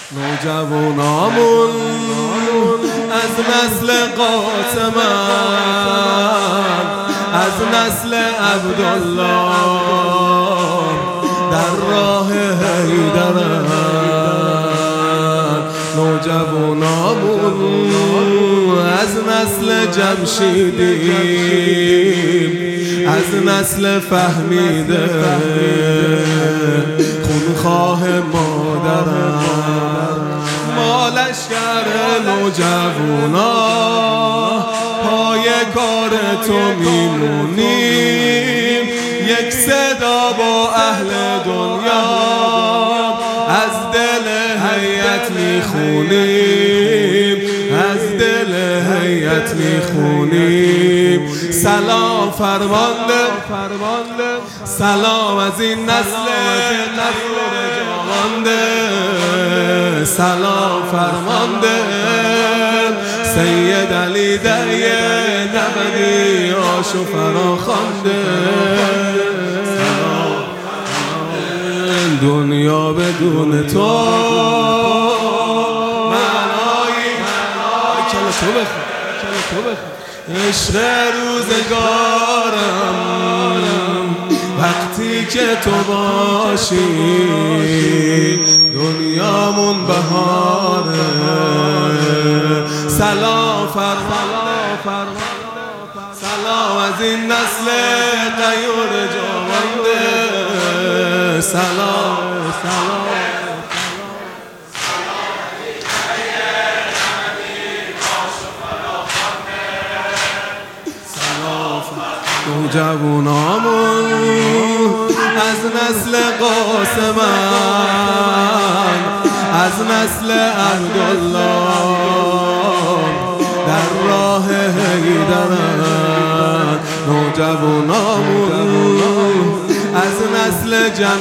نوجوانامون از نسل قاسمن، از نسل عبدالله در راه حیدرن. نوجوانامون از نسل جمشیدیم، از نسل فهمیده خونخواه مادرم. ما لشکر نوجوانا پای کار تو میمونیم، یک صدا با اهل دنیا از دل هیئت میخونیم، از دل هیئت میخونیم. سلام فرمانده، سلام از این نسل جوانده، سلام فرمانده سید علی دریه نبدی آشو فراخوانده. دنیا بدون تو معنایی کل تو بخون، عشق روزگارم وقتی که تو باشی دنیامون بهاره. سلام فرمانده، سلام از این نسل غیور جوانده، سلام نوجوانامون از نسل قاسمن، از نسل عبدالله در راه حیدرن. نوجوانامون از نسل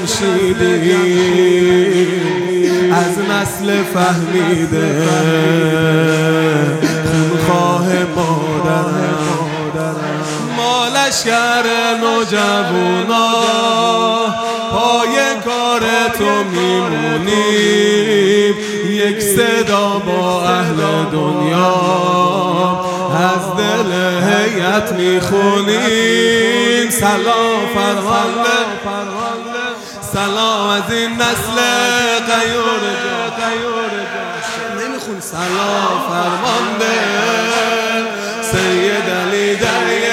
جمشیدیم، از نسل فهمیده خونخواه مادرم. ما لشکر نوجوانا پای کار تو میمونیم، یک صدا با اهل دنیا از دل هیئت میخونیم. سلام فرمانده، سلام از این نسل غیور نمیخون. سلام فرمانده سید علی دریه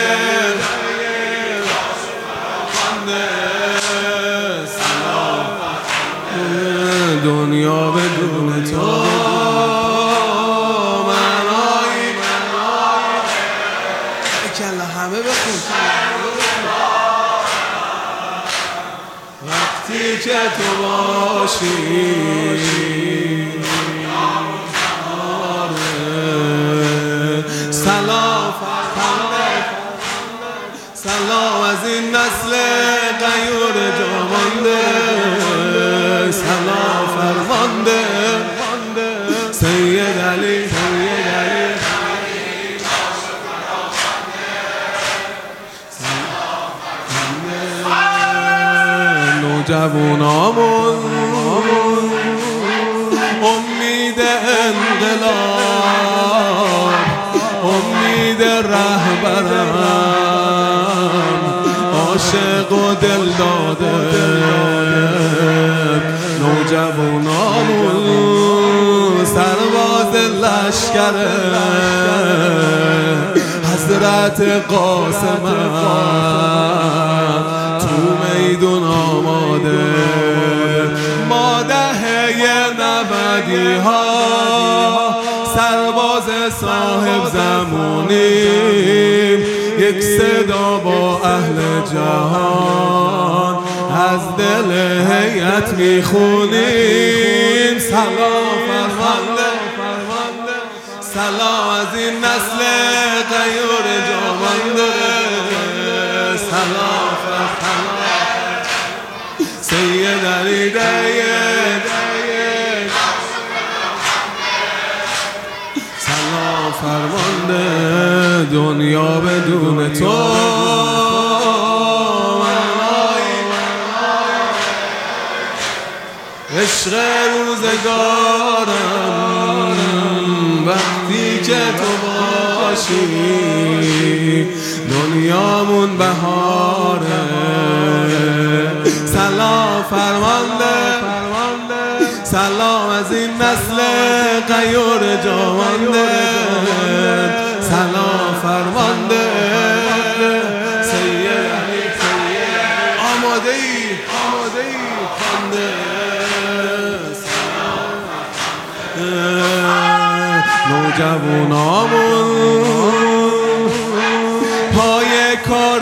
دنیا بدون تو معنایی کلا همه بخون. وقتی که تو باشی سلام سلام از این نسل غیور جوانده، سلام فرمانده سید علی نوجوانامون امید انقلاب، امید رهبرم، عاشق و دل داده. نوجوانامون سرباز لشکر حضرت قاسمن تو میدون آماده. ما دهه نبدی ها سرباز صاحب زمونیم، یک صدا با اهل جهان از دل هیئت میخونیم. سلام فرمانده، سلام از این نسل غیور جوانده، سلام فرمانده سید علی دریه سلام فرمانده دنیا بدون تو عشق روزگارم که تو باشی دنیامون بهاره. سلام فرمانده سلام از این نسل غیور جامانده. سلام فرمانده سید آماده ای خانده. نوجوانامون پای کار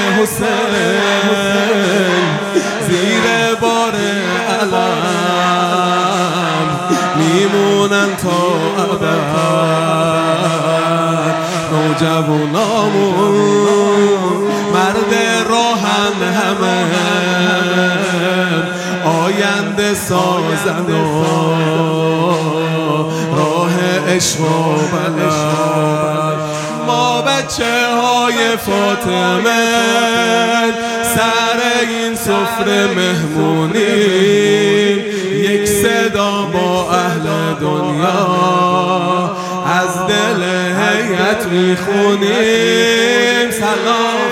حسین زیر بار علم میمونن تا ابد. نوجوانامون مرد راهن همه آینده سازن و راه عشق و بلد. ما بچه های فاطمه سر این سفره مهمونیم، یک صدا با اهل دنیا از دل هیئت میخونیم. سلام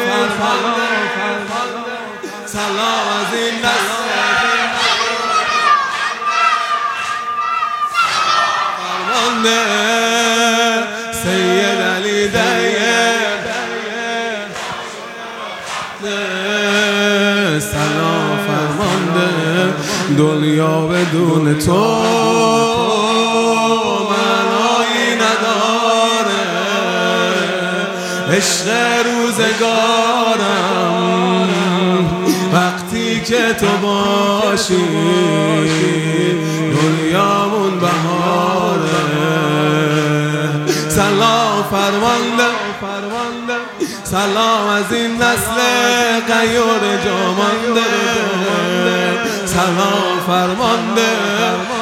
سلام از این نسل سید علی دیر. سلام فرمانده دنیا بدون تو معنایی نداره. عشق روزگارم وقتی که تو باشی دنیامون بهاره. سلام فرمانده سلام از این نسل غیور جامانده. سلام فرمانده